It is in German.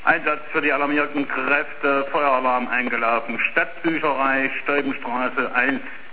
Einsatz für die alarmierten Kräfte, Feueralarm eingelaufen. Stadtbücherei, Stolbenstraße 1.